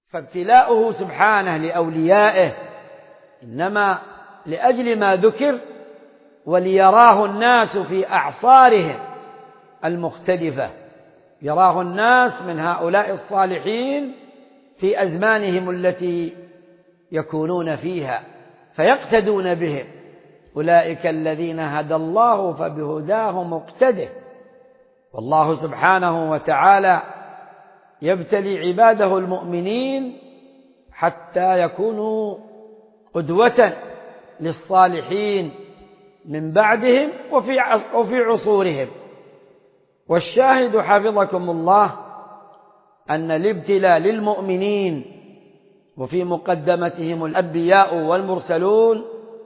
فابتلاؤه سبحانه لأوليائه إنما لأجل ما ذكر وليراه الناس في أعصارهم المختلفة، يراه الناس من هؤلاء الصالحين في أزمانهم التي يكونون فيها فيقتدون بهم. أولئك الذين هدى الله فبهداه مقتده. والله سبحانه وتعالى يبتلي عباده المؤمنين حتى يكونوا قدوة للصالحين من بعدهم وفي عصورهم. والشاهد حفظكم الله أن الابتلاء للمؤمنين وفي مقدمتهم الأنبياء والمرسلون،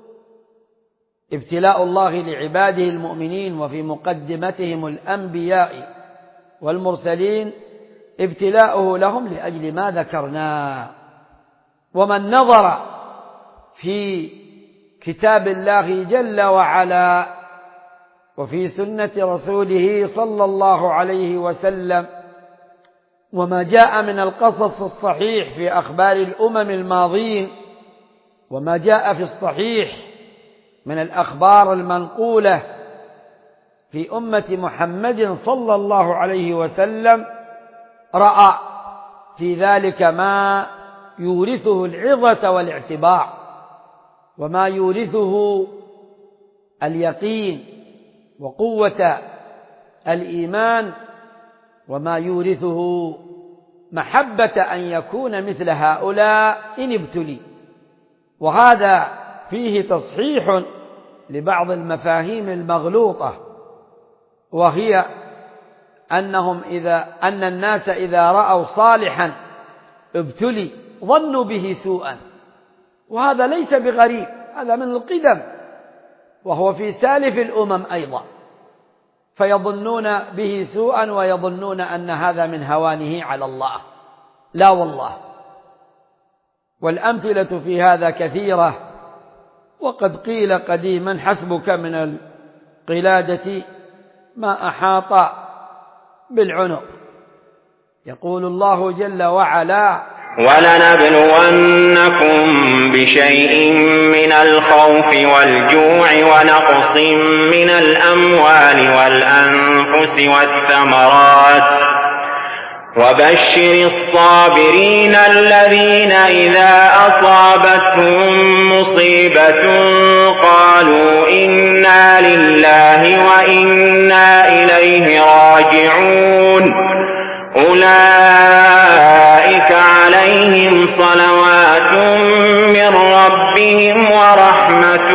ابتلاء الله لعباده المؤمنين وفي مقدمتهم الأنبياء والمرسلين ابتلاؤه لهم لأجل ما ذكرنا. ومن نظر في كتاب الله جل وعلا وفي سنة رسوله صلى الله عليه وسلم وما جاء من القصص الصحيح في أخبار الأمم الماضين وما جاء في الصحيح من الأخبار المنقولة في أمة محمد صلى الله عليه وسلم، رأى في ذلك ما يورثه العظة والاعتبار وما يورثه اليقين وقوة الإيمان وما يورثه محبة أن يكون مثل هؤلاء إن ابتلي. وهذا فيه تصحيح لبعض المفاهيم المغلوطة، وهي أن الناس إذا رأوا صالحا ابتلي ظنوا به سوءا، وهذا ليس بغريب، هذا من القدم وهو في سالف الأمم أيضا، فيظنون به سوءا ويظنون أن هذا من هوانه على الله. لا والله، والأمثلة في هذا كثيرة. وقد قيل قديما حسبك من القلادة ما أحاط بالعنق. يقول الله جل وعلا: ولنبلونكم بشيء من الخوف والجوع ونقص من الأموال والأنفس والثمرات وبشر الصابرين الذين إذا أصابتهم مصيبة قالوا إنا لله وإنا إليه راجعون أولئك عليهم صلوات من ربهم ورحمة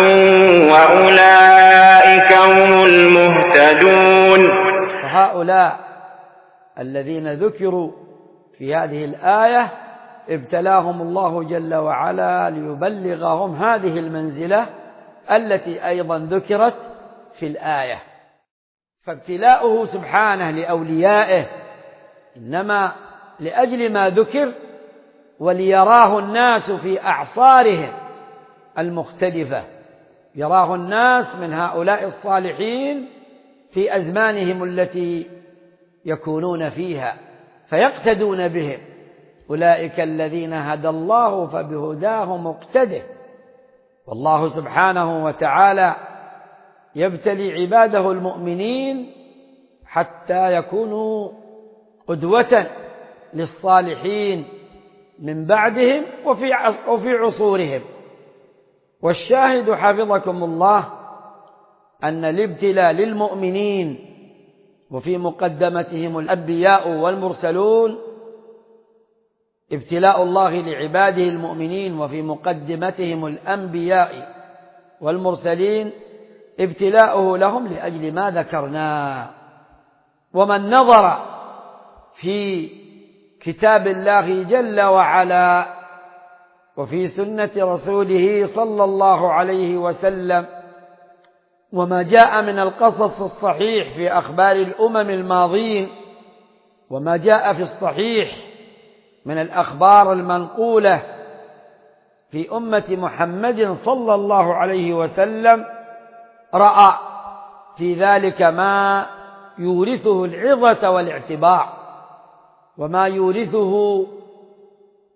وأولئك هم المهتدون. فهؤلاء الذين ذكروا في هذه الآية ابتلاهم الله جل وعلا ليبلغهم هذه المنزلة التي أيضا ذكرت في الآية. فابتلاؤه سبحانه لأوليائه إنما لأجل ما ذكر وليراه الناس في أعصارهم المختلفة، يراه الناس من هؤلاء الصالحين في أزمانهم التي يكونون فيها فيقتدون بهم. أولئك الذين هدى الله فبهداه مقتده. والله سبحانه وتعالى يبتلي عباده المؤمنين حتى يكونوا قدوة للصالحين من بعدهم وفي عصورهم. والشاهد حفظكم الله أن الابتلاء للمؤمنين وفي مقدمتهم الأنبياء والمرسلون، ابتلاء الله لعباده المؤمنين وفي مقدمتهم الأنبياء والمرسلين ابتلاؤه لهم لأجل ما ذكرنا. ومن نظر في كتاب الله جل وعلا وفي سنة رسوله صلى الله عليه وسلم وما جاء من القصص الصحيح في أخبار الأمم الماضين وما جاء في الصحيح من الأخبار المنقولة في أمة محمد صلى الله عليه وسلم، رأى في ذلك ما يورثه العظة والاعتبار وما يورثه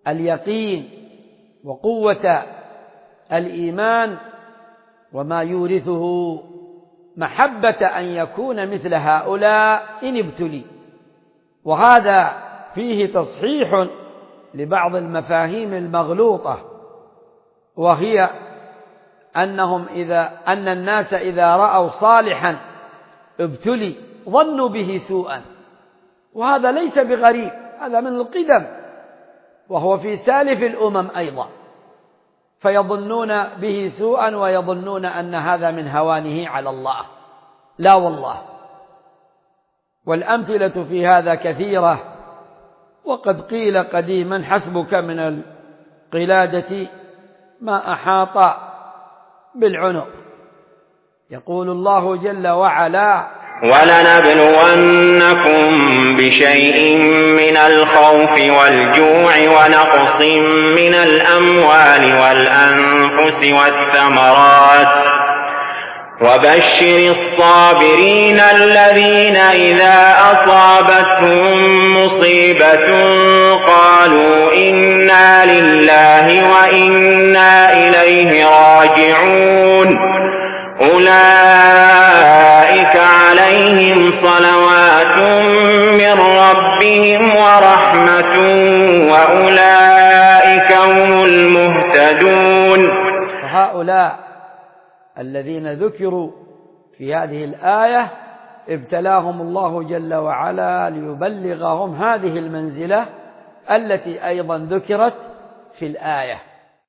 اليقين وقوة الإيمان، وما يورثه محبة أن يكون مثل هؤلاء إن ابتلي. وهذا فيه تصحيح لبعض المفاهيم المغلوطة، وهي أن الناس إذا رأوا صالحا ابتلي ظنوا به سوءا، وهذا ليس بغريب، هذا من القدم، وهو في سالف الأمم أيضا، فيظنون به سوءا ويظنون أن هذا من هوانه على الله. لا والله، والأمثلة في هذا كثيرة، وقد قيل قديما: حسبك من القلادة ما أحاط بالعنق. يقول الله جل وعلا: ولنبلونكم بشيء من الخوف والجوع ونقص من الأموال والأنفس والثمرات وبشر الصابرين الذين إذا أصابتهم مصيبة قالوا إنا لله وإنا إليه راجعون أولئك عليهم صلوات من ربهم ورحمة وأولئك هم المهتدون. فهؤلاء الذين ذكروا في هذه الآية ابتلاهم الله جل وعلا ليبلغهم هذه المنزلة التي أيضا ذكرت في الآية.